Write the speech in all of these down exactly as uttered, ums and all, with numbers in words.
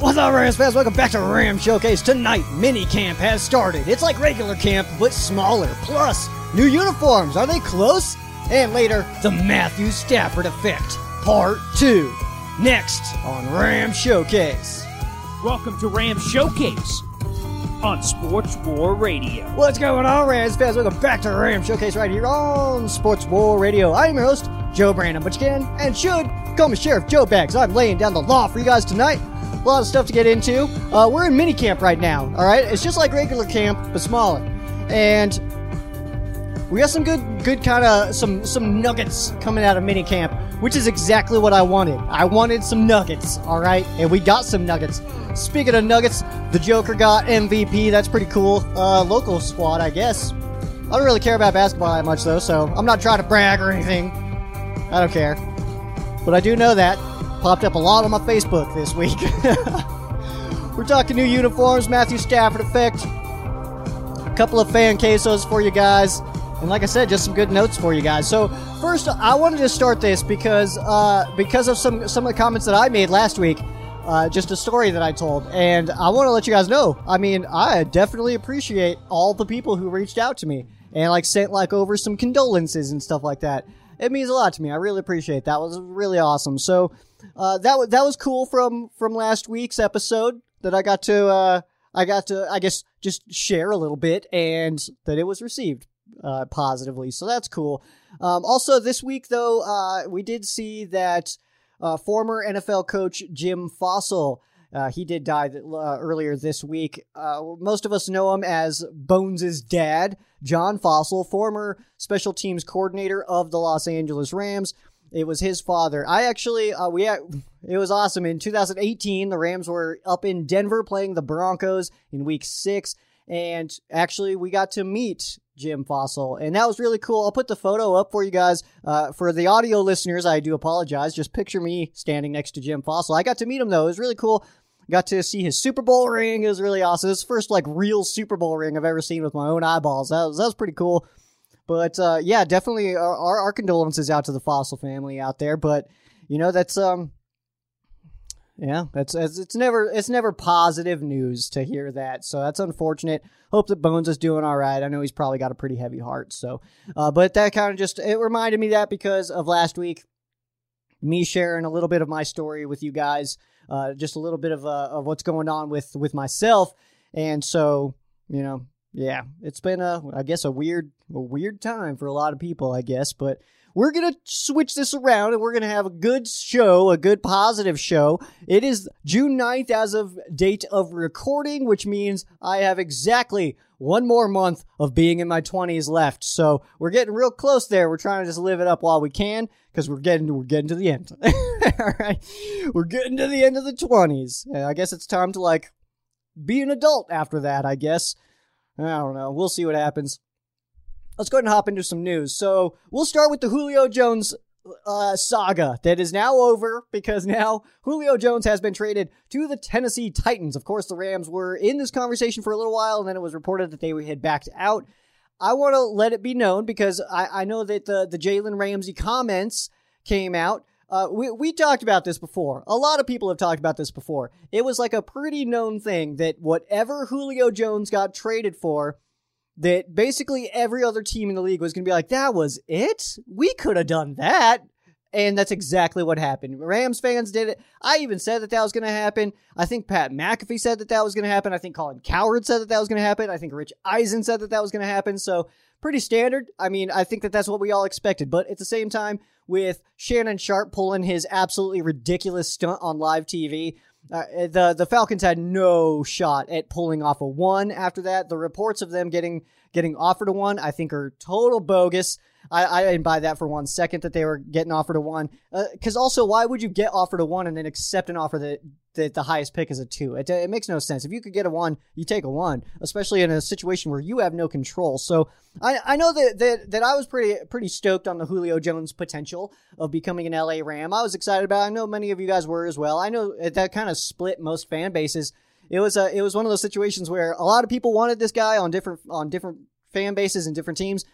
What's up, Rams fans? Welcome back to Ram Showcase. Tonight, mini camp has started. It's like regular camp, but smaller. Plus, new uniforms. Are they close? And later, the Matthew Stafford effect, part two. Next on Ram Showcase. Welcome to Ram Showcase on Sports War Radio. What's going on, Rams fans? Welcome back to Ram Showcase right here on Sports War Radio. I'm your host, Joe Brandon, but you can and should call me Sheriff Joe Bags. I'm laying down the law for you guys tonight. A lot of stuff to get into. Uh, we're in mini camp right now, all right? It's just like regular camp, but smaller. And we got some good, good kind of, some some nuggets coming out of mini camp, which is exactly what I wanted. I wanted some nuggets, all right? And we got some nuggets. Speaking of nuggets, the Joker got M V P. That's pretty cool. Uh, local squad, I guess. I don't really care about basketball that much, though, so I'm not trying to brag or anything. I don't care. But I do know that. Popped up a lot on my Facebook this week. We're talking new uniforms, Matthew Stafford effect, a couple of fan quesos for you guys, and like I said, just some good notes for you guys. So first, I wanted to start this because uh, because of some some of the comments that I made last week, uh, just a story that I told, and I want to let you guys know. I mean, I definitely appreciate all the people who reached out to me and like sent like over some condolences and stuff like that. It means a lot to me. I really appreciate it. That was really awesome. So. Uh, that was that was cool from, from last week's episode that I got to uh, I got to I guess just share a little bit and that it was received uh, positively, so that's cool. Um, also this week though uh, we did see that uh, former N F L coach Jim Fassel uh, he did die th- uh, earlier this week. Uh, most of us know him as Bones' dad, John Fassel, former special teams coordinator of the Los Angeles Rams. It was his father. I actually, uh, we, it was awesome. In two thousand eighteen, the Rams were up in Denver playing the Broncos in week six. And actually, we got to meet Jim Fassel. And that was really cool. I'll put the photo up for you guys. Uh, for the audio listeners, I do apologize. Just picture me standing next to Jim Fassel. I got to meet him, though. It was really cool. Got to see his Super Bowl ring. It was really awesome. It was the first, like, real Super Bowl ring I've ever seen with my own eyeballs. That was, that was pretty cool. But, uh, yeah, definitely our, our, our condolences out to the Fassel family out there. But, you know, that's, um, yeah, that's, it's, it's never, it's never positive news to hear that. So that's unfortunate. Hope that Bones is doing all right. I know he's probably got a pretty heavy heart. So, uh, but that kind of just, it reminded me that because of last week, me sharing a little bit of my story with you guys, uh, just a little bit of, uh, of what's going on with, with myself. And so, you know, yeah, it's been a, I guess, a weird, a weird time for a lot of people, I guess, but we're going to switch this around and we're going to have a good show, a good positive show. It is June ninth as of date of recording, which means I have exactly one more month of being in my twenties left. So we're getting real close there. We're trying to just live it up while we can because we're getting, we're getting to the end. All right. We're getting to the end of the twenties. And I guess it's time to like be an adult after that, I guess. I don't know. We'll see what happens. Let's go ahead and hop into some news. So we'll start with the Julio Jones uh, saga that is now over because now Julio Jones has been traded to the Tennessee Titans. Of course, the Rams were in this conversation for a little while, and then it was reported that they had backed out. I want to let it be known because I, I know that the, the Jalen Ramsey comments came out. Uh, we, we talked about this before. A lot of people have talked about this before. It was like a pretty known thing that whatever Julio Jones got traded for, that basically every other team in the league was going to be like, that was it? We could have done that. And that's exactly what happened. Rams fans did it. I even said that that was going to happen. I think Pat McAfee said that that was going to happen. I think Colin Cowherd said that that was going to happen. I think Rich Eisen said that that was going to happen. So pretty standard. I mean, I think that that's what we all expected. But at the same time, with Shannon Sharpe pulling his absolutely ridiculous stunt on live T V, uh, the, the Falcons had no shot at pulling off a one after that. The reports of them getting getting offered a one, I think, are total bogus. I, I didn't buy that for one second that they were getting offered a one. Because uh, also, why would you get offered a one and then accept an offer that, that the highest pick is a two? It, it makes no sense. If you could get a one, you take a one, especially in a situation where you have no control. So I, I know that, that that I was pretty pretty stoked on the Julio Jones potential of becoming an L A Ram. I was excited about it. I know many of you guys were as well. I know that kind of split most fan bases. It was a, it was one of those situations where a lot of people wanted this guy on different on different fan bases and different teams.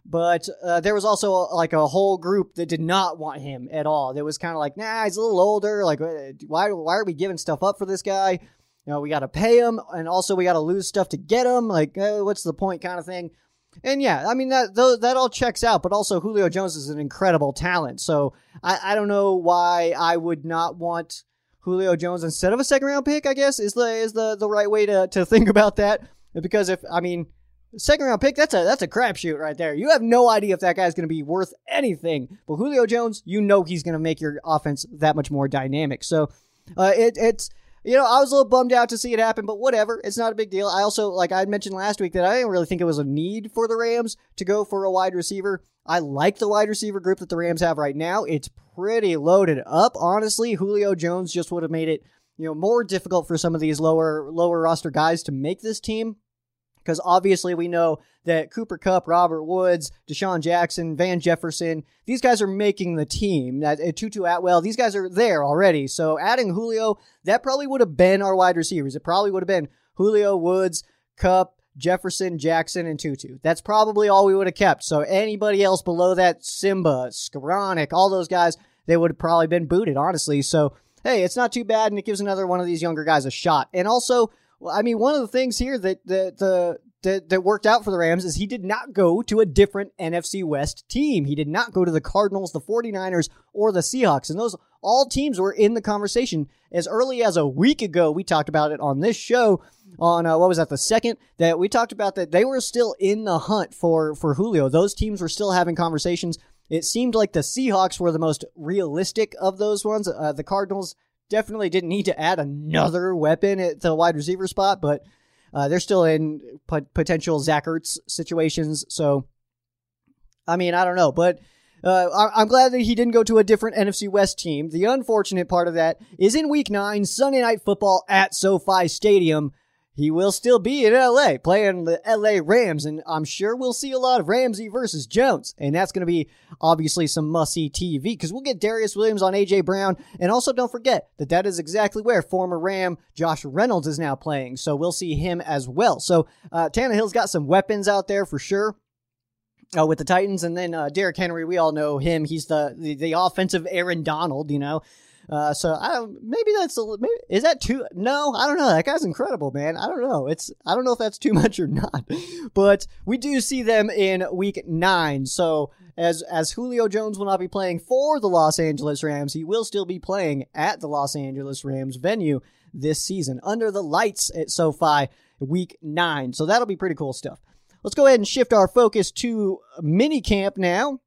But uh, there was also like a whole group that did not want him at all. That was kind of like, nah, he's a little older. Like, why why are we giving stuff up for this guy? You know, we got to pay him, and also we got to lose stuff to get him. Like, uh, what's the point kind of thing? And yeah, I mean, that th- that all checks out. But also, Julio Jones is an incredible talent. So I, I don't know why I would not want Julio Jones instead of a second-round pick, I guess, is the is the, the right way to, to think about that. Because if, I mean... Second round pick, that's a that's a crapshoot right there. You have no idea if that guy's going to be worth anything. But Julio Jones, you know he's going to make your offense that much more dynamic. So uh, it, it's, you know, I was a little bummed out to see it happen, but whatever. It's not a big deal. I also, like I mentioned last week, that I didn't really think it was a need for the Rams to go for a wide receiver. I like the wide receiver group that the Rams have right now. It's pretty loaded up, honestly. Julio Jones just would have made it, you know, more difficult for some of these lower lower roster guys to make this team. Because obviously we know that Cooper Kupp, Robert Woods, Deshaun Jackson, Van Jefferson, these guys are making the team. That uh, Tutu Atwell, these guys are there already. So adding Julio, that probably would have been our wide receivers. It probably would have been Julio, Woods, Kupp, Jefferson, Jackson, and Tutu. That's probably all we would have kept. So anybody else below that, Simba, Skoranek, all those guys, they would have probably been booted, honestly. So, hey, it's not too bad, and it gives another one of these younger guys a shot. And also, well, I mean, one of the things here that that the that, that worked out for the Rams is he did not go to a different N F C West team. He did not go to the Cardinals, the 49ers, or the Seahawks. And those all teams were in the conversation as early as a week ago. We talked about it on this show on, uh, what was that, the second, that we talked about that they were still in the hunt for, for Julio. Those teams were still having conversations. It seemed like the Seahawks were the most realistic of those ones. Uh, the Cardinals definitely didn't need to add another weapon at the wide receiver spot, but uh, they're still in p- potential Zach Ertz situations. So, I mean, I don't know, but uh, I- I'm glad that he didn't go to a different N F C West team. The unfortunate part of that is in week nine, Sunday Night Football at SoFi Stadium. He will still be in L A playing the L A Rams, and I'm sure we'll see a lot of Ramsey versus Jones, and that's going to be obviously some must-see T V, because we'll get Darius Williams on A J Brown, and also don't forget that that is exactly where former Ram Josh Reynolds is now playing, so we'll see him as well. So uh, Tannehill's got some weapons out there for sure. Uh, with the Titans, and then uh, Derrick Henry, we all know him. He's the, the, the offensive Aaron Donald, you know. Uh, so I don't, maybe that's a maybe is that too? No, I don't know. That guy's incredible, man. I don't know. It's I don't know if that's too much or not, but we do see them in week nine. So as as Julio Jones will not be playing for the Los Angeles Rams, he will still be playing at the Los Angeles Rams venue this season under the lights at SoFi week nine. So that'll be pretty cool stuff. Let's go ahead and shift our focus to minicamp now.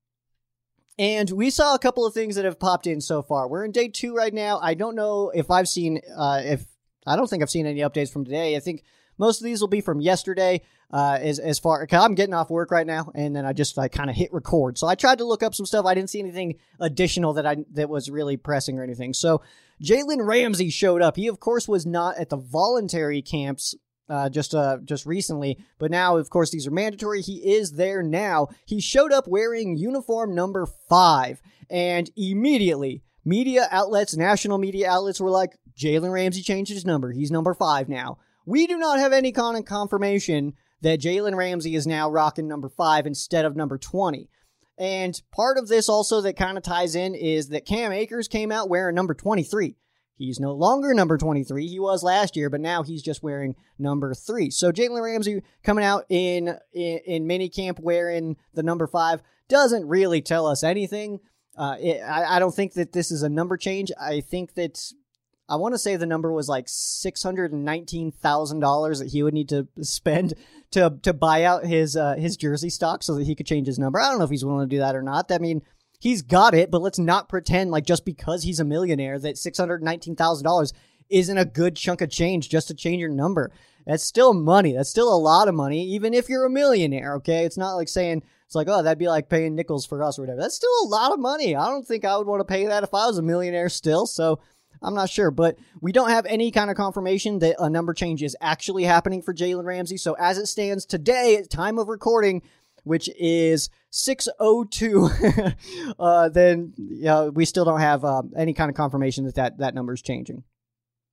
And we saw a couple of things that have popped in so far. We're in day two right now. I don't know if I've seen, uh, if I don't think I've seen any updates from today. I think most of these will be from yesterday, uh, as, as far, cause I'm getting off work right now, and then I just, like, kind of hit record. So I tried to look up some stuff. I didn't see anything additional that I, that was really pressing or anything. So Jalen Ramsey showed up. He, of course, was not at the voluntary camps Uh, just uh, just recently, but now, of course, these are mandatory. He is there now. He showed up wearing uniform number five, and immediately, media outlets, national media outlets were like, Jalen Ramsey changed his number. He's number five now. We do not have any kind of confirmation that Jalen Ramsey is now rocking number five instead of number twenty. And part of this also that kind of ties in is that Cam Akers came out wearing number twenty-three. He's no longer number twenty-three. He was last year, but now he's just wearing number three. So Jalen Ramsey coming out in, in, in minicamp wearing the number five doesn't really tell us anything. Uh, it, I, I don't think that this is a number change. I think that I want to say the number was like six hundred nineteen thousand dollars that he would need to spend to to buy out his uh, his jersey stock so that he could change his number. I don't know if he's willing to do that or not. I mean, he's got it, but let's not pretend like just because he's a millionaire that six hundred nineteen thousand dollars isn't a good chunk of change just to change your number. That's still money. That's still a lot of money, even if you're a millionaire, okay? It's not like saying, it's like, oh, that'd be like paying nickels for us or whatever. That's still a lot of money. I don't think I would want to pay that if I was a millionaire still, so I'm not sure. But we don't have any kind of confirmation that a number change is actually happening for Jalen Ramsey. So as it stands today, at time of recording, which is six oh two, uh, then you know, we still don't have uh, any kind of confirmation that that, that number is changing.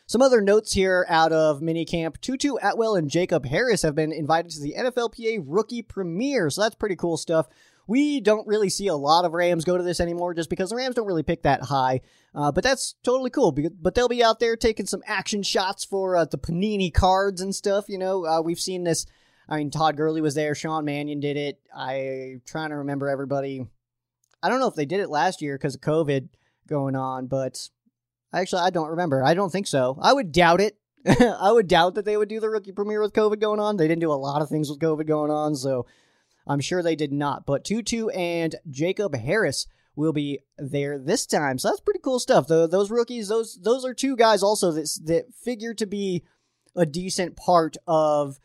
Some other notes here out of minicamp. Tutu Atwell and Jacob Harris have been invited to the N F L P A Rookie Premiere, so that's pretty cool stuff. We don't really see a lot of Rams go to this anymore just because the Rams don't really pick that high, uh, but that's totally cool. But they'll be out there taking some action shots for uh, the Panini cards and stuff. You know, uh, we've seen this. I mean, Todd Gurley was there. Sean Mannion did it. I'm trying to remember everybody. I don't know if they did it last year because of COVID going on, but actually, I don't remember. I don't think so. I would doubt it. I would doubt that they would do the Rookie Premiere with COVID going on. They didn't do a lot of things with COVID going on, so I'm sure they did not. But Tutu and Jacob Harris will be there this time, so that's pretty cool stuff. The, those rookies, those those are two guys also that, that figure to be a decent part of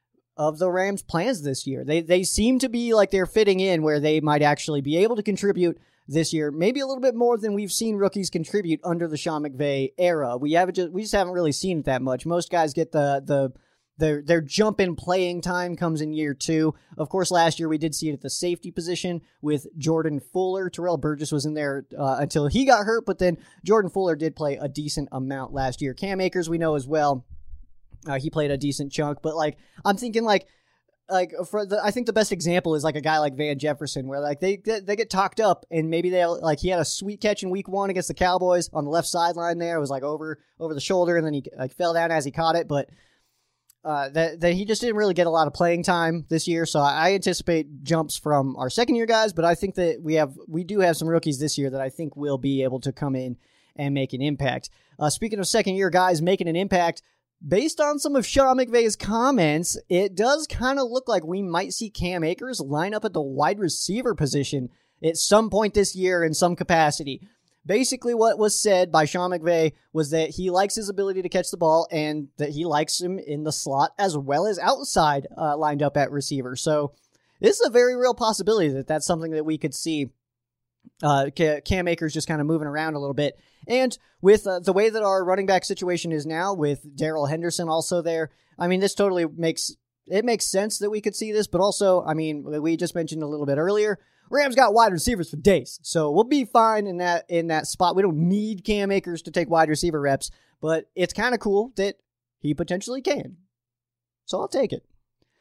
of the Rams' plans this year. They they seem to be like they're fitting in where they might actually be able to contribute this year, maybe a little bit more than we've seen rookies contribute under the Sean McVay era. We haven't just we just haven't really seen it that much. Most guys get the the their their jump in playing time comes in year two. Of course, last year we did see it at the safety position with Jordan Fuller. Terrell Burgess was in there uh, until he got hurt, but then Jordan Fuller did play a decent amount last year. Cam Akers, we know as well. Uh, he played a decent chunk, but like I'm thinking like like for the I think the best example is like a guy like Van Jefferson, where like they they get talked up and maybe they like he had a sweet catch in week one against the Cowboys on the left sideline there. It was like over over the shoulder and then he like fell down as he caught it, but uh, that that he just didn't really get a lot of playing time this year. So I anticipate jumps from our second year guys, but I think that we have we do have some rookies this year that I think will be able to come in and make an impact. Uh, speaking of second year guys making an impact. Based on some of Sean McVay's comments, it does kind of look like we might see Cam Akers line up at the wide receiver position at some point this year in some capacity. Basically, what was said by Sean McVay was that he likes his ability to catch the ball and that he likes him in the slot as well as outside uh, lined up at receiver. So this is a very real possibility that that's something that we could see Uh, Cam Akers just kind of moving around a little bit. And with uh, the way that our running back situation is now, with Darrell Henderson also there, I mean, this totally makes, it makes sense that we could see this, but also, I mean, we just mentioned a little bit earlier, Rams got wide receivers for days, so we'll be fine in that, in that spot. We don't need Cam Akers to take wide receiver reps, but it's kind of cool that he potentially can. So I'll take it.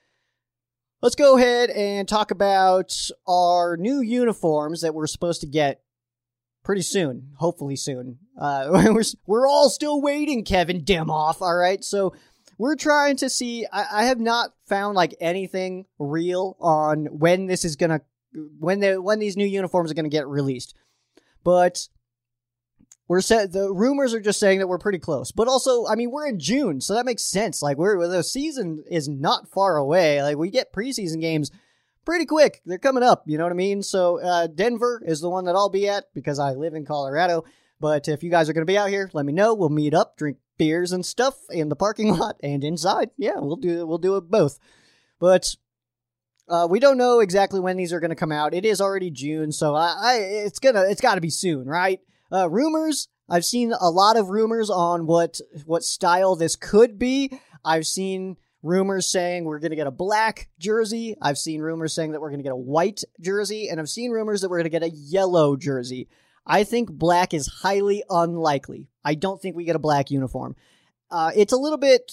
Let's go ahead and talk about our new uniforms that we're supposed to get pretty soon, hopefully soon. Uh, we're, we're all still waiting, Kevin Demoff, all right? So we're trying to see, I, I have not found like anything real on when this is going to, when the when these new uniforms are going to get released. But we're set, the rumors are just saying that we're pretty close. But also, I mean, we're in June, so that makes sense. Like, we're the season is not far away. Like, we get preseason games pretty quick. They're coming up, you know what I mean? So, uh, Denver is the one that I'll be at because I live in Colorado. But if you guys are going to be out here, let me know. We'll meet up, drink beers and stuff in the parking lot and inside. Yeah, we'll do we'll do it both. But uh, we don't know exactly when these are going to come out. It is already June, so I, I it's gonna it's got to be soon, right? Uh, rumors, I've seen a lot of rumors on what what style this could be. I've seen rumors saying we're going to get a black jersey. I've seen rumors saying that we're going to get a white jersey. And I've seen rumors that we're going to get a yellow jersey. I think black is highly unlikely. I don't think we get a black uniform. Uh, it's a little bit...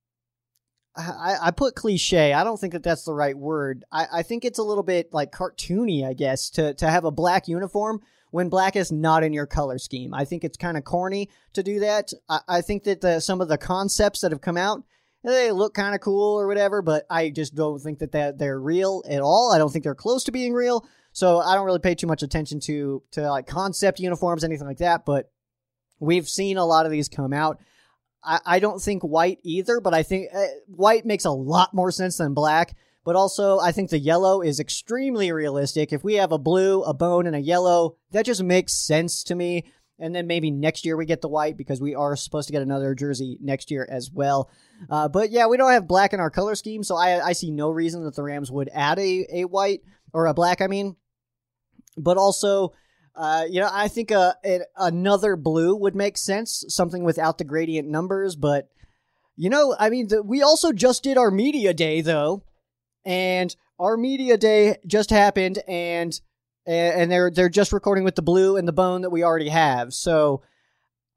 I, I put cliche. I don't think that that's the right word. I, I think it's a little bit like cartoony, I guess, to, to have a black uniform when black is not in your color scheme. I think it's kind of corny to do that. I, I think that the, some of the concepts that have come out, they look kind of cool or whatever, but I just don't think that they're, they're real at all. I don't think they're close to being real, so I don't really pay too much attention to, to like concept uniforms, anything like that, but we've seen a lot of these come out. I, I don't think white either, but I think uh, white makes a lot more sense than black. But also, I think the yellow is extremely realistic. If we have a blue, a bone, and a yellow, that just makes sense to me. And then maybe next year we get the white because we are supposed to get another jersey next year as well. Uh, but yeah, we don't have black in our color scheme, so I, I see no reason that the Rams would add a, a white, or a black, I mean. But also, uh, you know, I think uh, it, another blue would make sense, something without the gradient numbers. But, you know, I mean, the, we also just did our media day, though. And our media day just happened, and and they're they're just recording with the blue and the bone that we already have. So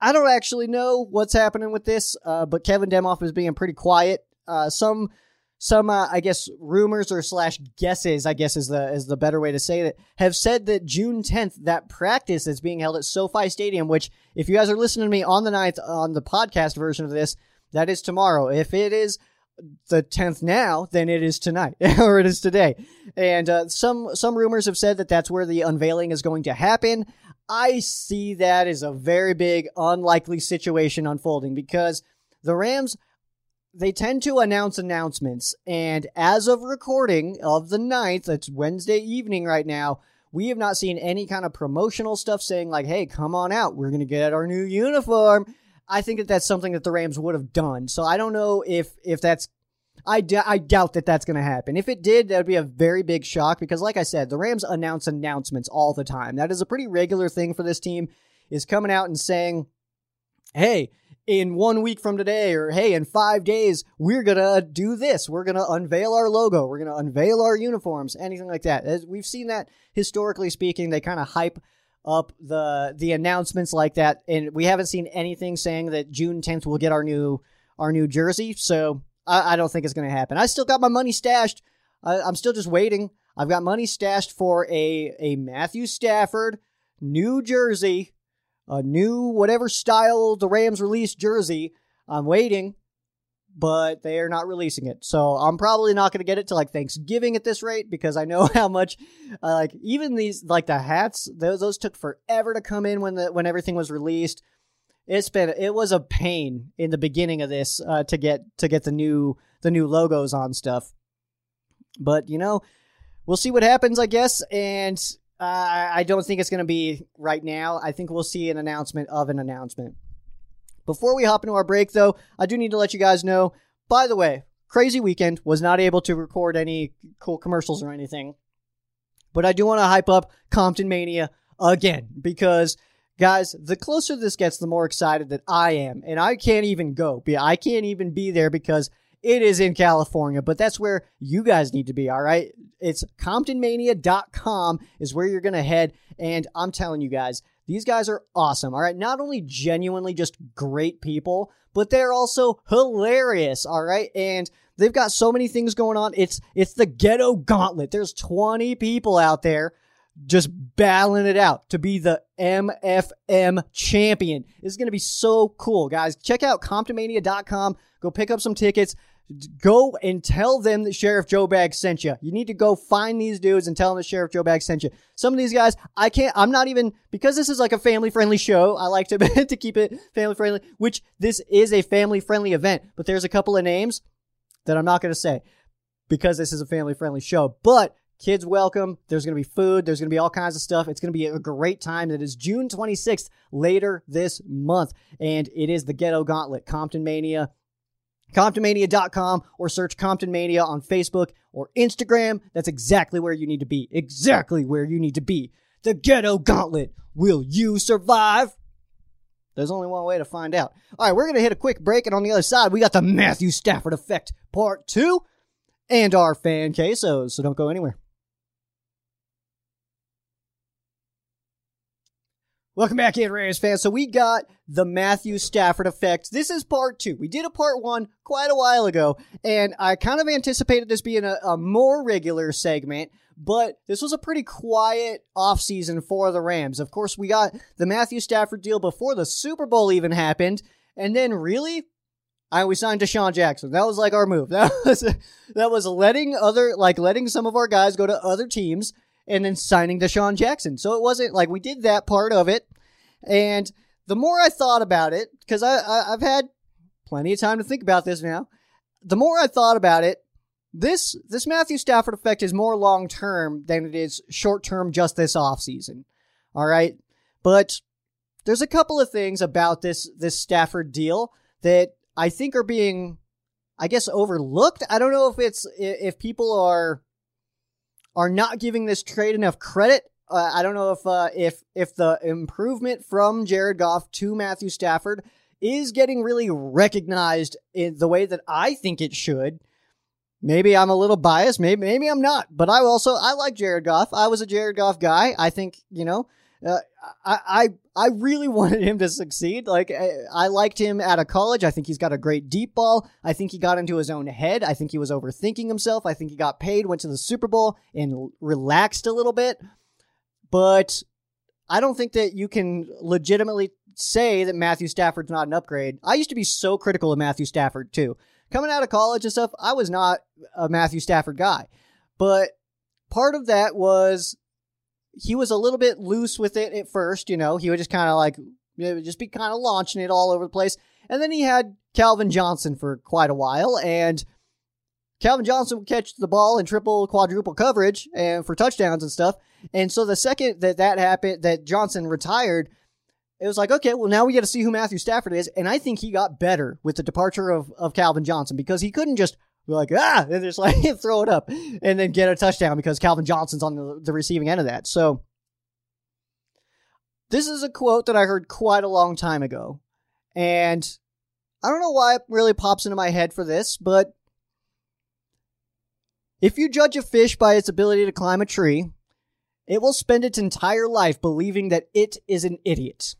I don't actually know what's happening with this, uh, but Kevin Demoff is being pretty quiet. Uh, some, some, uh, I guess, rumors or slash guesses, I guess is the is the better way to say it, have said that June tenth, that practice is being held at SoFi Stadium, which, if you guys are listening to me on the ninth, on the podcast version of this, that is tomorrow. If it is the tenth now, then it is tonight, or it is today. And uh, some some rumors have said that that's where the unveiling is going to happen. I see that as a very big, unlikely situation unfolding because the Rams, they tend to announce announcements, and as of recording of the ninth, it's Wednesday evening right now, we have not seen any kind of promotional stuff saying like, hey, come on out, we're going to get our new uniform. I think that that's something that the Rams would have done. So I don't know if if that's, I, d- I doubt that that's going to happen. If it did, that would be a very big shock because, like I said, the Rams announce announcements all the time. That is a pretty regular thing for this team, is coming out and saying, hey, in one week from today, or hey, in five days, we're going to do this. We're going to unveil our logo. We're going to unveil our uniforms, anything like that. As we've seen that, historically speaking, they kind of hype up the the announcements like that, and we haven't seen anything saying that June tenth we'll get our new our new jersey, so I, I don't think it's going to happen. I still got my money stashed. I, I'm still just waiting. I've got money stashed for a, a Matthew Stafford new jersey, a new whatever style the Rams released jersey. I'm waiting, but they are not releasing it. So I'm probably not going to get it till like Thanksgiving at this rate because I know how much, uh, like even these, like the hats, those, those took forever to come in when the, when everything was released. It's been, it was a pain in the beginning of this, uh, to get, to get the new, the new logos on stuff. But, you know, we'll see what happens, I guess. And uh, I don't think it's going to be right now. I think we'll see an announcement of an announcement. Before we hop into our break, though, I do need to let you guys know, by the way, crazy weekend, was not able to record any cool commercials or anything. But I do want to hype up Compton Mania again, because, guys, the closer this gets, the more excited that I am. And I can't even go. I can't even be there because it is in California, but that's where you guys need to be, all right? It's compton mania dot com is where you're going to head, and I'm telling you guys, these guys are awesome, all right? Not only genuinely just great people, but they're also hilarious, all right? And they've got so many things going on. It's it's the Ghetto Gauntlet. There's twenty people out there just battling it out to be the M F M champion. This is going to be so cool, guys. Check out compton mania dot com. Go pick up some tickets. Go and tell them that Sheriff Joe Bag sent you. You need to go find these dudes and tell them that Sheriff Joe Bag sent you. Some of these guys, I can't, I'm not even, because this is like a family-friendly show, I like to, to keep it family-friendly, which this is a family-friendly event, but there's a couple of names that I'm not going to say because this is a family-friendly show. But kids welcome. There's going to be food. There's going to be all kinds of stuff. It's going to be a great time. It is June twenty-sixth, later this month, and it is the Ghetto Gauntlet, Compton Mania. compton mania dot com, or search Compton Mania on Facebook or Instagram. That's exactly where you need to be. Exactly where you need to be. The Ghetto Gauntlet. Will you survive? There's only one way to find out. All right, we're going to hit a quick break, and on the other side, we got the Matthew Stafford Effect Part two and our fan quesos, so don't go anywhere. Welcome back in, Raiders fans. So we got the Matthew Stafford Effect. This is part two. We did a part one quite a while ago, and I kind of anticipated this being a, a more regular segment, but this was a pretty quiet offseason for the Rams. Of course, we got the Matthew Stafford deal before the Super Bowl even happened, and then really, I we signed Deshaun Jackson. That was like our move. That was that was letting other like letting some of our guys go to other teams, and then signing Deshaun Jackson. So it wasn't like we did that part of it. And the more I thought about it, because I, I, I've had plenty of time to think about this now, the more I thought about it, this this Matthew Stafford effect is more long-term than it is short-term just this offseason. All right? But there's a couple of things about this, this Stafford deal that I think are being, I guess, overlooked. I don't know if it's if people are... are not giving this trade enough credit. Uh, I don't know if uh, if if the improvement from Jared Goff to Matthew Stafford is getting really recognized in the way that I think it should. Maybe I'm a little biased. Maybe maybe I'm not. But I also I like Jared Goff. I was a Jared Goff guy. I think, you know, Uh, I, I I really wanted him to succeed. Like, I, I liked him out of college. I think he's got a great deep ball. I think he got into his own head. I think he was overthinking himself. I think he got paid, went to the Super Bowl, and relaxed a little bit. But I don't think that you can legitimately say that Matthew Stafford's not an upgrade. I used to be so critical of Matthew Stafford, too. Coming out of college and stuff, I was not a Matthew Stafford guy. But part of that was he was a little bit loose with it at first, you know. He would just kind of like, you know, just be kind of launching it all over the place. And then he had Calvin Johnson for quite a while, and Calvin Johnson would catch the ball in triple, quadruple coverage and for touchdowns and stuff. And so the second that that happened, that Johnson retired, it was like, okay, well, now we get to see who Matthew Stafford is. And I think he got better with the departure of, of Calvin Johnson, because he couldn't just be like, ah, and just like throw it up and then get a touchdown because Calvin Johnson's on the, the receiving end of that. So this is a quote that I heard quite a long time ago. And I don't know why it really pops into my head for this, but if you judge a fish by its ability to climb a tree, it will spend its entire life believing that it is an idiot.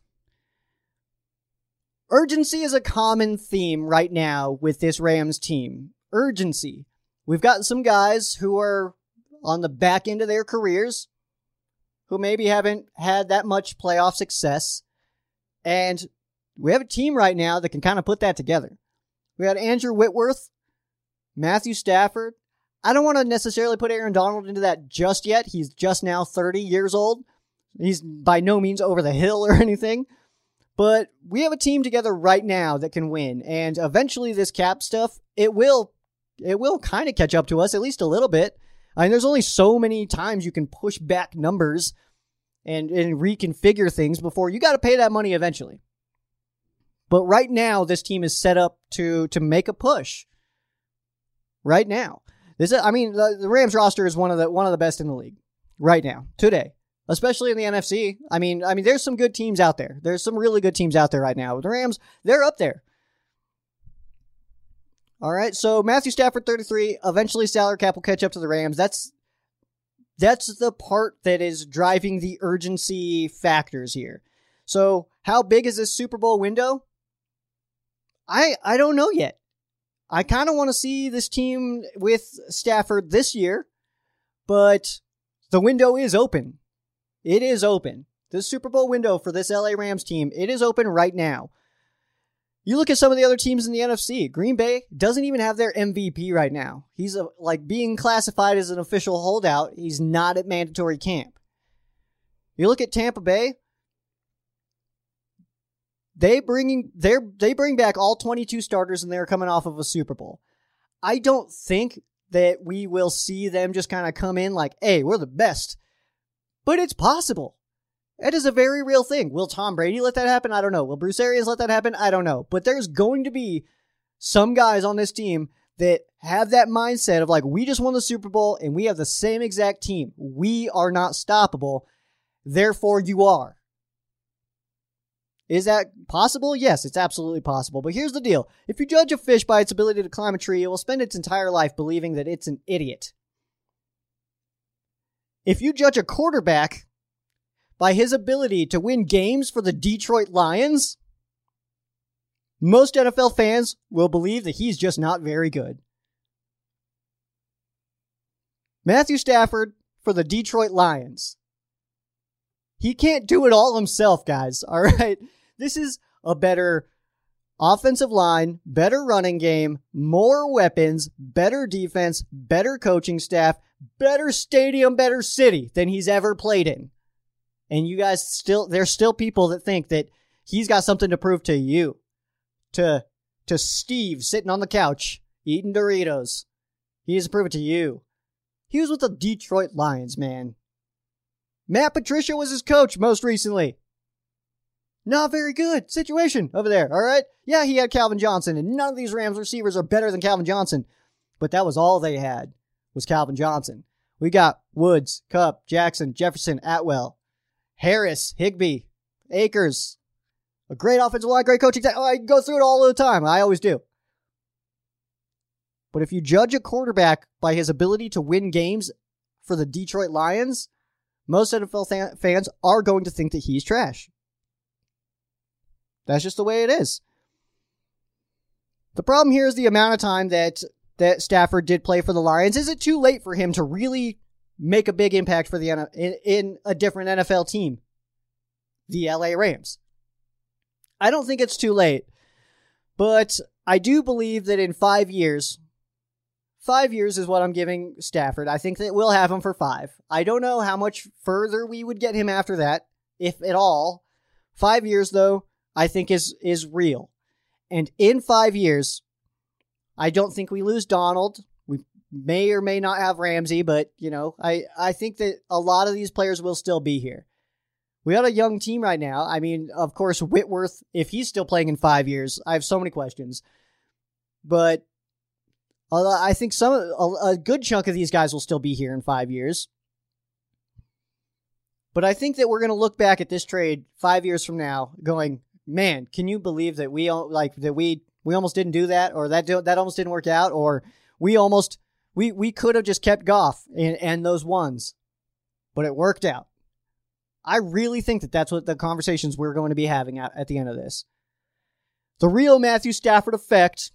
Urgency is a common theme right now with this Rams team. Urgency. We've got some guys who are on the back end of their careers who maybe haven't had that much playoff success. And we have a team right now that can kind of put that together. We got Andrew Whitworth, Matthew Stafford. I don't want to necessarily put Aaron Donald into that just yet. He's just now thirty years old. He's by no means over the hill or anything. But we have a team together right now that can win. And eventually this cap stuff, it will it will kind of catch up to us, at least a little bit. I mean, there's only so many times you can push back numbers and, and reconfigure things before you got to pay that money eventually. But right now, this team is set up to to make a push. Right now. This is, I mean, the, the Rams roster is one of the one of the best in the league right now, today, especially in the N F C. I mean, I mean, there's some good teams out there. There's some really good teams out there right now. The Rams, they're up there. All right, so Matthew Stafford, thirty-three. Eventually, salary cap will catch up to the Rams. That's that's the part that is driving the urgency factors here. So, how big is this Super Bowl window? I I don't know yet. I kind of want to see this team with Stafford this year, but the window is open. It is open. The Super Bowl window for this L A Rams team, it is open right now. You look at some of the other teams in the N F C. Green Bay doesn't even have their M V P right now. He's a, like being classified as an official holdout. He's not at mandatory camp. You look at Tampa Bay. They bringing they they bring back all twenty-two starters, and they're coming off of a Super Bowl. I don't think that we will see them just kind of come in like, hey, we're the best. But it's possible. It is a very real thing. Will Tom Brady let that happen? I don't know. Will Bruce Arians let that happen? I don't know. But there's going to be some guys on this team that have that mindset of like, we just won the Super Bowl and we have the same exact team. We are not stoppable. Therefore, you are. Is that possible? Yes, it's absolutely possible. But here's the deal. If you judge a fish by its ability to climb a tree, it will spend its entire life believing that it's an idiot. If you judge a quarterback by his ability to win games for the Detroit Lions, most N F L fans will believe that he's just not very good. Matthew Stafford for the Detroit Lions. He can't do it all himself, guys, all right? This is a better offensive line, better running game, more weapons, better defense, better coaching staff, better stadium, better city than he's ever played in. And you guys still, there's still people that think that he's got something to prove to you. To, to Steve sitting on the couch, eating Doritos. He has to prove it to you. He was with the Detroit Lions, man. Matt Patricia was his coach most recently. Not very good situation over there, all right? Yeah, he had Calvin Johnson, and none of these Rams receivers are better than Calvin Johnson. But that was all they had, was Calvin Johnson. We got Woods, Kupp, Jackson, Jefferson, Atwell, Harris, Higbee, Akers. A great offensive line, great coaching. Oh, I go through it all the time. I always do. But if you judge a quarterback by his ability to win games for the Detroit Lions, most N F L fan- fans are going to think that he's trash. That's just the way it is. The problem here is the amount of time that, that Stafford did play for the Lions. Is it too late for him to really make a big impact for the in, in a different N F L team? The L A Rams. I don't think it's too late, but I do believe that in five years, five years is what I'm giving Stafford. I think that we'll have him for five. I don't know how much further we would get him after that, if at all. Five years, though, I think is, is real. And in five years, I don't think we lose Donald. We may or may not have Ramsey, but, you know, I, I think that a lot of these players will still be here. We got a young team right now. I mean, of course, Whitworth, if he's still playing in five years, I have so many questions. But I think some a, a good chunk of these guys will still be here in five years. But I think that we're going to look back at this trade five years from now going, man, can you believe that we like that we we almost didn't do that, or that that almost didn't work out, or we almost we we could have just kept Goff and, and those ones, but it worked out. I really think that that's what the conversations we're going to be having at, at the end of this. The real Matthew Stafford effect,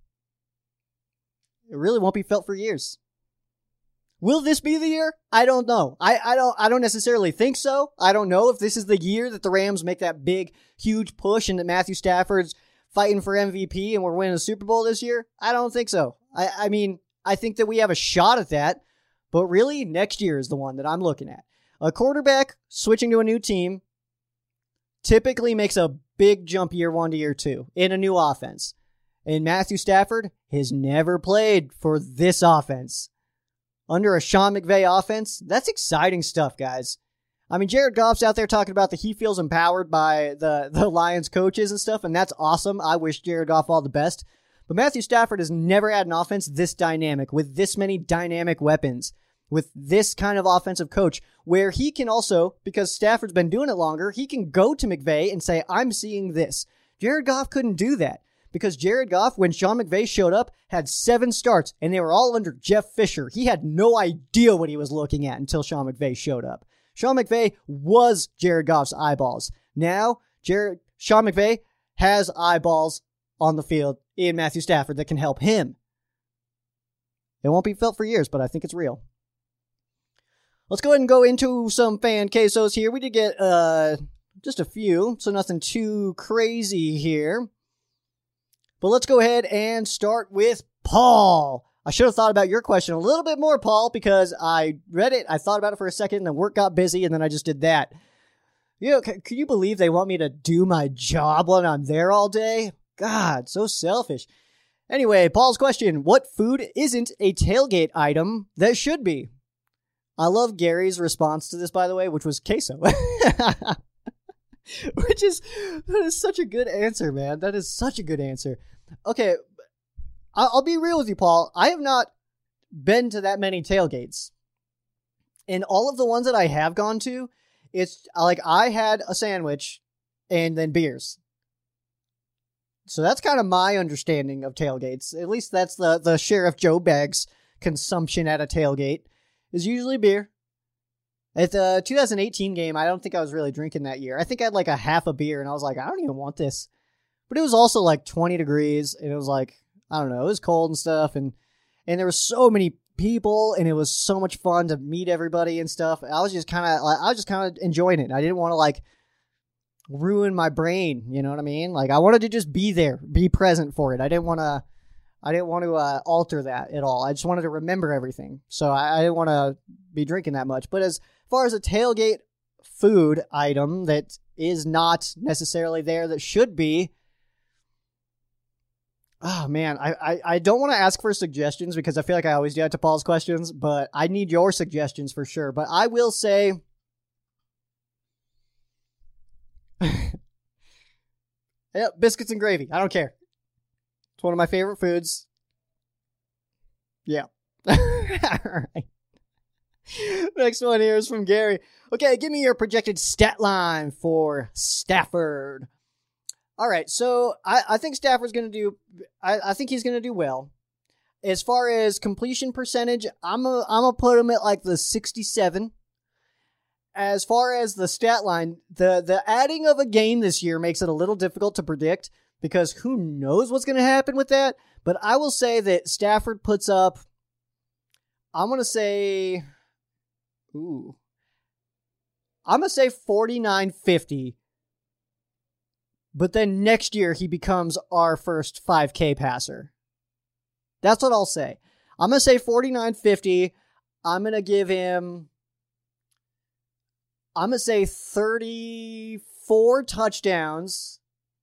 it really won't be felt for years. Will this be the year? I don't know. I, I don't I don't necessarily think so. I don't know if this is the year that the Rams make that big, huge push and that Matthew Stafford's fighting for M V P and we're winning a Super Bowl this year. I don't think so. I, I mean, I think that we have a shot at that, but really, next year is the one that I'm looking at. A quarterback switching to a new team typically makes a big jump year one to year two in a new offense. And Matthew Stafford has never played for this offense. Under a Sean McVay offense, that's exciting stuff, guys. I mean, Jared Goff's out there talking about that he feels empowered by the, the Lions coaches and stuff, and that's awesome. I wish Jared Goff all the best. But Matthew Stafford has never had an offense this dynamic, with this many dynamic weapons, with this kind of offensive coach, where he can also, because Stafford's been doing it longer, he can go to McVay and say, I'm seeing this. Jared Goff couldn't do that, because Jared Goff, when Sean McVay showed up, had seven starts, and they were all under Jeff Fisher. He had no idea what he was looking at until Sean McVay showed up. Sean McVay was Jared Goff's eyeballs. Now, Jared, Sean McVay has eyeballs on the field in Matthew Stafford that can help him. It won't be felt for years, but I think it's real. Let's go ahead and go into some fan quesos here. We did get uh, just a few, so nothing too crazy here. But let's go ahead and start with Paul. I should have thought about your question a little bit more, Paul, because I read it, I thought about it for a second, and then work got busy, and then I just did that. You know, c- can you believe they want me to do my job when I'm there all day? God, so selfish. Anyway, Paul's question, what food isn't a tailgate item that should be? I love Gary's response to this, by the way, which was queso. Which is, that is such a good answer, man. That is such a good answer. Okay, I'll be real with you, Paul. I have not been to that many tailgates. And all of the ones that I have gone to, it's like I had a sandwich and then beers. So that's kind of my understanding of tailgates. At least that's the, the Sheriff Joe Bag's consumption at a tailgate. Is usually beer. At the two thousand eighteen game, I don't think I was really drinking that year. I think I had like a half a beer, and I was like, I don't even want this. But it was also like twenty degrees, and it was like, I don't know, it was cold and stuff, and and there were so many people, and it was so much fun to meet everybody and stuff. I was just kind of, I was just kind of enjoying it. I didn't want to like ruin my brain, you know what I mean? Like I wanted to just be there, be present for it. I didn't want to, I didn't want to uh, alter that at all. I just wanted to remember everything. So I, I didn't want to be drinking that much. But as far as a tailgate food item that is not necessarily there that should be, oh man, I, I, I don't want to ask for suggestions because I feel like I always do that to Paul's questions, but I need your suggestions for sure. But I will say, yep, biscuits and gravy. I don't care. It's one of my favorite foods. Yeah. All right. Next one here is from Gary. Okay, give me your projected stat line for Stafford. All right, so I, I think Stafford's going to do, I, I think he's going to do well. As far as completion percentage, I'm a, I'm going to put him at like the sixty-seven. as far as the stat line, the, the adding of a game this year makes it a little difficult to predict because who knows what's going to happen with that. But I will say that Stafford puts up, I'm going to say, ooh, I'm going to say forty-nine fifty. But then next year he becomes our first five K passer. That's what I'll say. I'm going to say forty-nine fifty. I'm going to give him, I'm going to say thirty-four touchdowns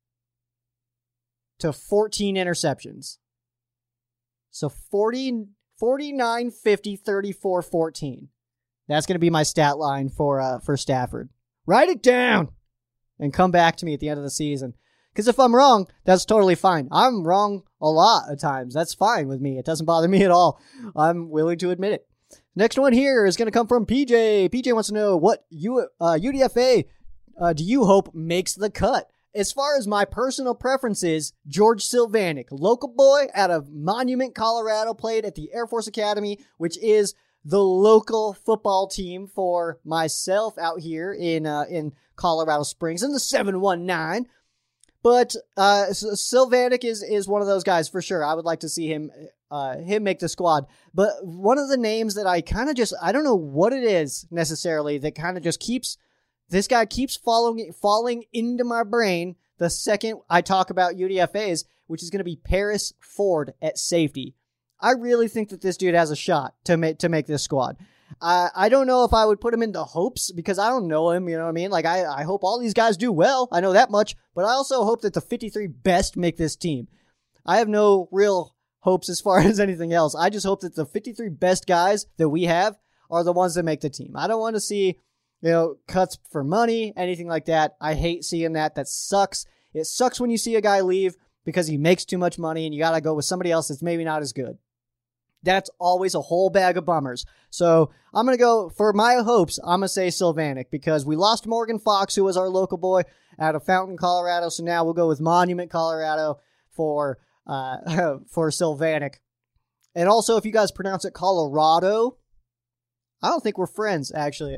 to fourteen interceptions. So forty, forty-nine fifty, thirty-four fourteen. That's going to be my stat line for uh, for Stafford. Write it down and come back to me at the end of the season. Because if I'm wrong, that's totally fine. I'm wrong a lot of times. That's fine with me. It doesn't bother me at all. I'm willing to admit it. Next one here is going to come from P J. P J wants to know what U, uh, U D F A uh, do you hope makes the cut? As far as my personal preference is, George Sylvanik, local boy out of Monument, Colorado, played at the Air Force Academy, which is the local football team for myself out here in uh, in Colorado Springs in the seven one nine. But uh, Sylvanik is is one of those guys for sure. I would like to see him uh, him make the squad. But one of the names that I kind of just, I don't know what it is necessarily that kind of just keeps, this guy keeps following, falling into my brain the second I talk about U D F As, which is going to be Paris Ford at safety. I really think that this dude has a shot to make to make this squad. I I don't know if I would put him in the hopes because I don't know him, you know what I mean? Like, I, I hope all these guys do well. I know that much. But I also hope that the fifty-three best make this team. I have no real hopes as far as anything else. I just hope that the fifty-three best guys that we have are the ones that make the team. I don't want to see, you know, cuts for money, anything like that. I hate seeing that. That sucks. It sucks when you see a guy leave because he makes too much money and you got to go with somebody else that's maybe not as good. That's always a whole bag of bummers. So I'm going to go, for my hopes, I'm going to say Sylvanik because we lost Morgan Fox, who was our local boy out of Fountain, Colorado. So now we'll go with Monument, Colorado for uh, for Sylvanik. And also, if you guys pronounce it Colorado, I don't think we're friends, actually.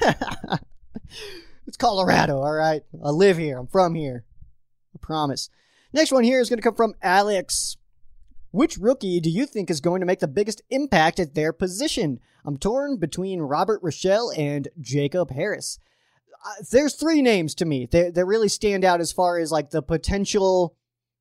It's Colorado, all right? I live here. I'm from here. I promise. Next one here is going to come from Alex. Which rookie do you think is going to make the biggest impact at their position? I'm torn between Robert Rochelle and Jacob Harris. Uh, there's three names to me that, that really stand out as far as like the potential,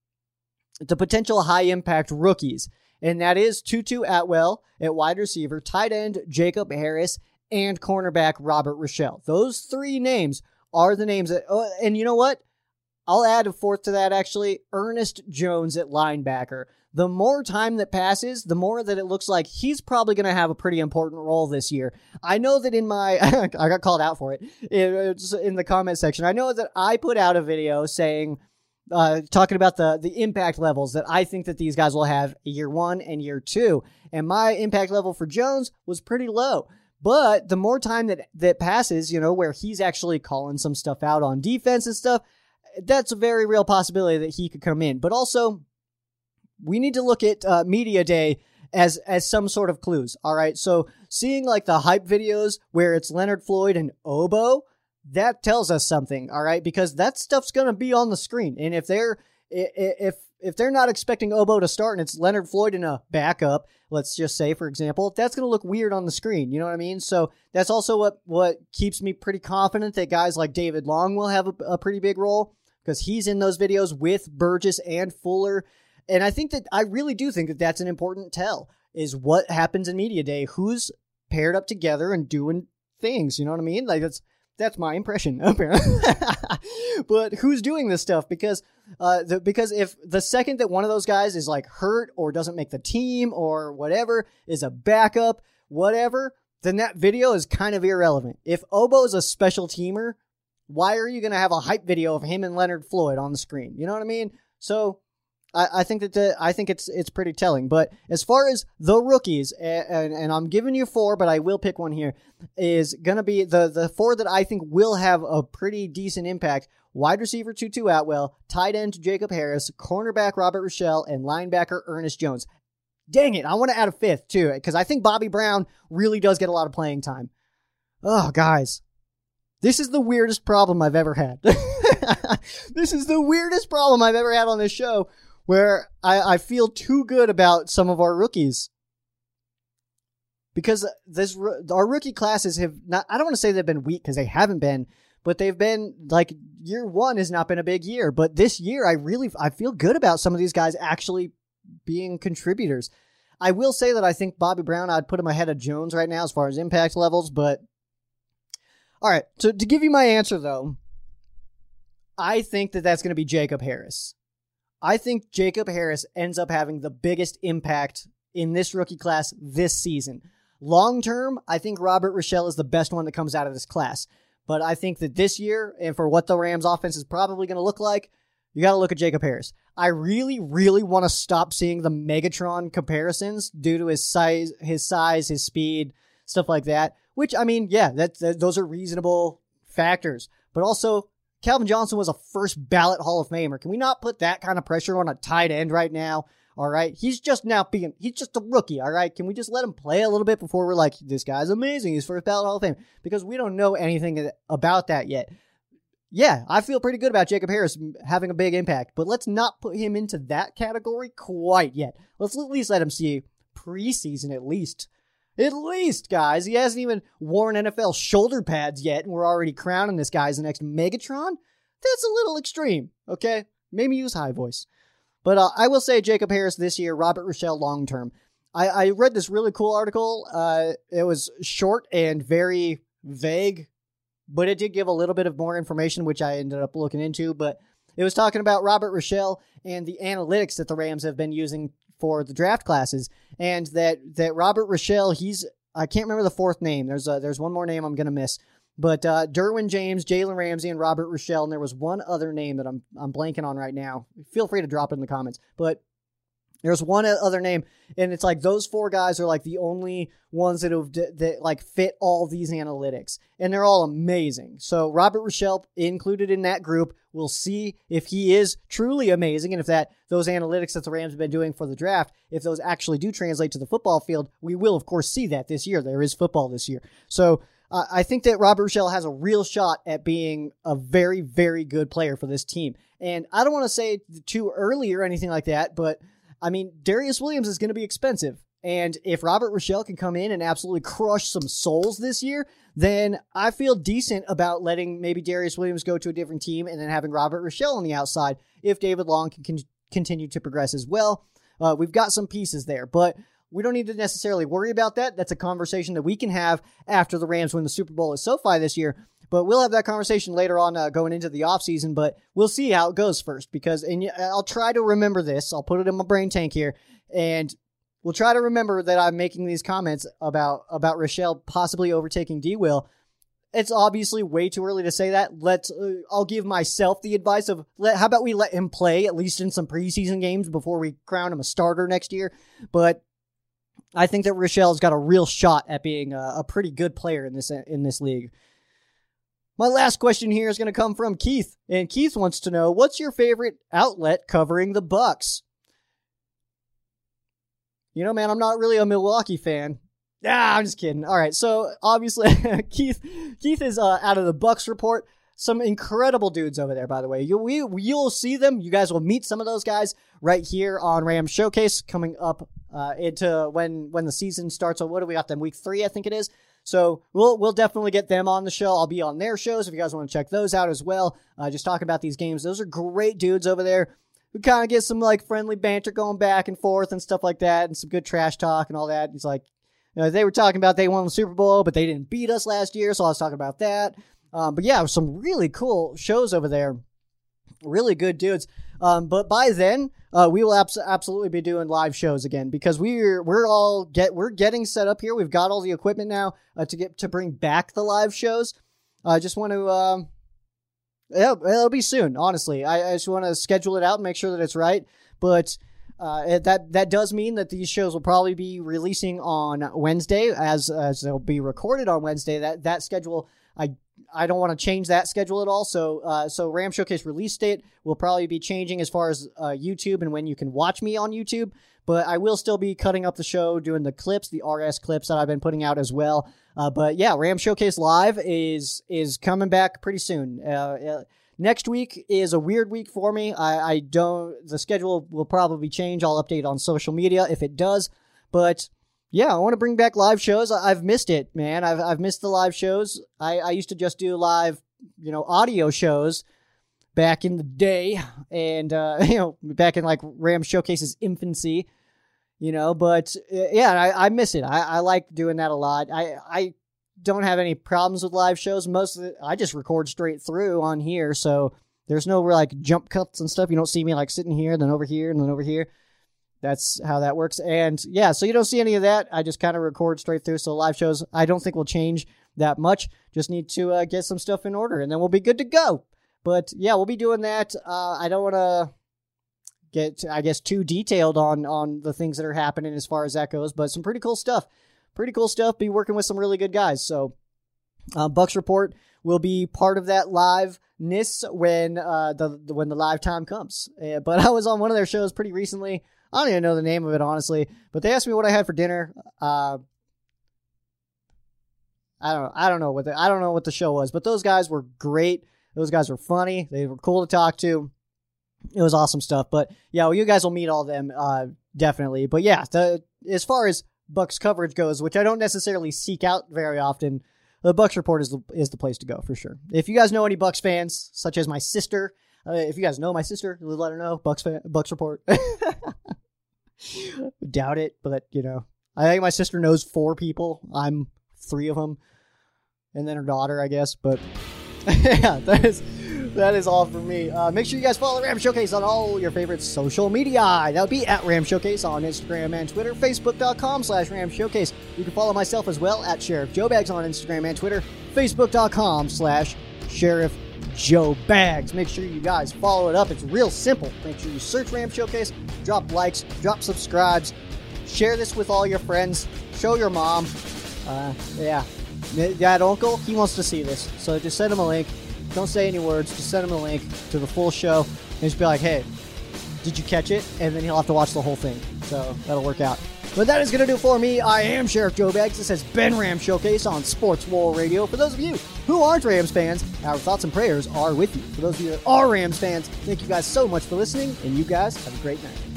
the potential high impact rookies. And that is Tutu Atwell at wide receiver, tight end Jacob Harris, and cornerback Robert Rochelle. Those three names are the names that, oh, and you know what? I'll add a fourth to that actually, Ernest Jones at linebacker. The more time that passes, the more that it looks like he's probably going to have a pretty important role this year. I know that in my, I got called out for it, it's in the comment section. I know that I put out a video saying, uh, talking about the, the impact levels that I think that these guys will have year one and year two. And my impact level for Jones was pretty low. But the more time that, that passes, you know, where he's actually calling some stuff out on defense and stuff, that's a very real possibility that he could come in. But also, we need to look at uh, Media Day as as some sort of clues, all right? So seeing like the hype videos where it's Leonard Floyd and Obo, that tells us something, all right? Because that stuff's going to be on the screen. And if they're if if they're not expecting Obo to start and it's Leonard Floyd in a backup, let's just say, for example, that's going to look weird on the screen, you know what I mean? So that's also what, what keeps me pretty confident that guys like David Long will have a, a pretty big role because he's in those videos with Burgess and Fuller. And I think that I really do think that that's an important tell is what happens in Media Day, who's paired up together and doing things. You know what I mean? Like that's, that's my impression apparently, but who's doing this stuff? Because, uh, the, because if the second that one of those guys is like hurt or doesn't make the team or whatever is a backup, whatever, then that video is kind of irrelevant. If Obo is a special teamer, why are you going to have a hype video of him and Leonard Floyd on the screen? You know what I mean? So, I, I think that the, I think it's it's pretty telling. But as far as the rookies, and, and I'm giving you four, but I will pick one here, is going to be the, the four that I think will have a pretty decent impact. Wide receiver Tutu Atwell, tight end Jacob Harris, cornerback Robert Rochelle, and linebacker Ernest Jones. Dang it, I want to add a fifth too, because I think Bobby Brown really does get a lot of playing time. Oh, guys. This is the weirdest problem I've ever had. This is the weirdest problem I've ever had on this show, where I, I feel too good about some of our rookies. Because this our rookie classes have not, I don't want to say they've been weak because they haven't been, but they've been, like, year one has not been a big year. But this year, I really, I feel good about some of these guys actually being contributors. I will say that I think Bobby Brown, I'd put him ahead of Jones right now as far as impact levels, but all right, so to give you my answer, though, I think that that's going to be Jacob Harris. I think Jacob Harris ends up having the biggest impact in this rookie class this season. Long term, I think Robert Rochelle is the best one that comes out of this class. But I think that this year, and for what the Rams offense is probably going to look like, you got to look at Jacob Harris. I really, really want to stop seeing the Megatron comparisons due to his size, his size, his speed, stuff like that. Which, I mean, yeah, that, that those are reasonable factors. But also, Calvin Johnson was a first ballot Hall of Famer. Can we not put that kind of pressure on a tight end right now? All right. He's just now being, he's just a rookie. All right. Can we just let him play a little bit before we're like, this guy's amazing. He's first ballot Hall of Fame, because we don't know anything about that yet. Yeah. I feel pretty good about Jacob Harris having a big impact, but let's not put him into that category quite yet. Let's at least let him see preseason at least. At least, guys. He hasn't even worn N F L shoulder pads yet, and we're already crowning this guy as the next Megatron. That's a little extreme, okay? Maybe use high voice. But uh, I will say Jacob Harris this year, Robert Rochelle long-term. I, I read this really cool article. Uh, it was short and very vague, but it did give a little bit of more information, which I ended up looking into. But it was talking about Robert Rochelle and the analytics that the Rams have been using for the draft classes, and that, that Robert Rochelle, he's, I can't remember the fourth name. There's a, there's one more name I'm going to miss, but uh, Derwin James, Jalen Ramsey, and Robert Rochelle, and there was one other name that I'm I'm blanking on right now. Feel free to drop it in the comments, but there's one other name, and it's like those four guys are like the only ones that have that like fit all these analytics, and they're all amazing. So Robert Rochelle included in that group. We'll see if he is truly amazing, and if that those analytics that the Rams have been doing for the draft, if those actually do translate to the football field, we will of course see that this year. There is football this year, so uh, I think that Robert Rochelle has a real shot at being a very, very good player for this team. And I don't want to say too early or anything like that, but I mean, Darius Williams is going to be expensive. And if Robert Rochelle can come in and absolutely crush some souls this year, then I feel decent about letting maybe Darius Williams go to a different team and then having Robert Rochelle on the outside if David Long can con- continue to progress as well. Uh, we've got some pieces there, but we don't need to necessarily worry about that. That's a conversation that we can have after the Rams win the Super Bowl at SoFi this year. But we'll have that conversation later on uh, going into the offseason, but we'll see how it goes first, because and I'll try to remember this. I'll put it in my brain tank here, and we'll try to remember that I'm making these comments about, about Rochelle possibly overtaking D-Will. It's obviously way too early to say that. Let's. Uh, I'll give myself the advice of, let, how about we let him play at least in some preseason games before we crown him a starter next year. But I think that Rochelle's got a real shot at being a, a pretty good player in this in this league. My last question here is going to come from Keith, and Keith wants to know, what's your favorite outlet covering the Bucks? You know, man, I'm not really a Milwaukee fan. Ah, I'm just kidding. All right, so obviously Keith Keith is uh, out of the Bucks report. Some incredible dudes over there, by the way. You, we, you'll see them. You guys will meet some of those guys right here on Rams Showcase coming up uh, into when when the season starts. So what do we got them? Week three, I think it is. So we'll we'll definitely get them on the show. I'll be on their shows if you guys want to check those out as well. Uh, just talking about these games. Those are great dudes over there. We kind of get some like friendly banter going back and forth and stuff like that, and some good trash talk and all that. It's like, you know, they were talking about they won the Super Bowl, but they didn't beat us last year, so I was talking about that. Um, but yeah, some really cool shows over there. Really good dudes. Um, but by then, uh, we will abs- absolutely be doing live shows again, because we're we're all get we're getting set up here. We've got all the equipment now uh, to get to bring back the live shows. I uh, just want to. Um, it'll, it'll be soon. Honestly, I, I just want to schedule it out and make sure that it's right. But uh, it, that that does mean that these shows will probably be releasing on Wednesday, as as they'll be recorded on Wednesday. That that schedule, I I don't want to change that schedule at all. So, uh, so Ram Showcase release date will probably be changing as far as uh, YouTube and when you can watch me on YouTube. But I will still be cutting up the show, doing the clips, the R S clips that I've been putting out as well. Uh, but yeah, Ram Showcase Live is is coming back pretty soon. Uh, uh, next week is a weird week for me. I, I don't. The schedule will probably change. I'll update on social media if it does. But yeah, I want to bring back live shows. I've missed it, man. I've I've missed the live shows. I, I used to just do live, you know, audio shows back in the day, and uh, you know, back in like Ram Showcase's infancy, you know. But uh, yeah, I, I miss it. I, I like doing that a lot. I I don't have any problems with live shows. Most of it, I just record straight through on here, so there's no like jump cuts and stuff. You don't see me like sitting here, then over here, and then over here. That's how that works. And yeah, so you don't see any of that. I just kind of record straight through. So live shows, I don't think will change that much. Just need to uh, get some stuff in order, and then we'll be good to go. But yeah, we'll be doing that. Uh, I don't want to get, I guess, too detailed on, on the things that are happening as far as that goes, but some pretty cool stuff. Pretty cool stuff. Be working with some really good guys. So uh, Bucks Report will be part of that liveness when uh, the, the when the live time comes. Uh, but I was on one of their shows pretty recently. I don't even know the name of it, honestly. But they asked me what I had for dinner. Uh, I don't. I don't know what the, I don't know what the show was. But those guys were great. Those guys were funny. They were cool to talk to. It was awesome stuff. But yeah, well, you guys will meet all of them uh, definitely. But yeah, the, as far as Bucks coverage goes, which I don't necessarily seek out very often, the Bucks Report is the, is the place to go for sure. If you guys know any Bucks fans, such as my sister, uh, if you guys know my sister, let her know. Bucks fan, Bucks Report. Doubt it, but you know, I think my sister knows four people. I'm three of them, and then her daughter, I guess. But yeah, that is that is all for me. Uh, make sure you guys follow Ram Showcase on all your favorite social media. That'll be at Ram Showcase on Instagram and Twitter. Facebook.com slash Ram Showcase. You can follow myself as well at Sheriff Joe Bags on Instagram and Twitter. Facebook.com slash Sheriff Joe Bags. Make sure you guys follow it up. It's real simple. Make sure you search Ram Showcase, drop likes, drop subscribes, share this with all your friends, show your mom. Uh, yeah. Dad, uncle, he wants to see this. So just send him a link. Don't say any words. Just send him a link to the full show and just be like, hey, did you catch it? And then he'll have to watch the whole thing. So that'll work out. But that is going to do it for me. I am Sheriff Joe Bags. This has been Ram Showcase on Sports War Radio. For those of you who aren't Rams fans, our thoughts and prayers are with you. For those of you that are Rams fans, thank you guys so much for listening, and you guys have a great night.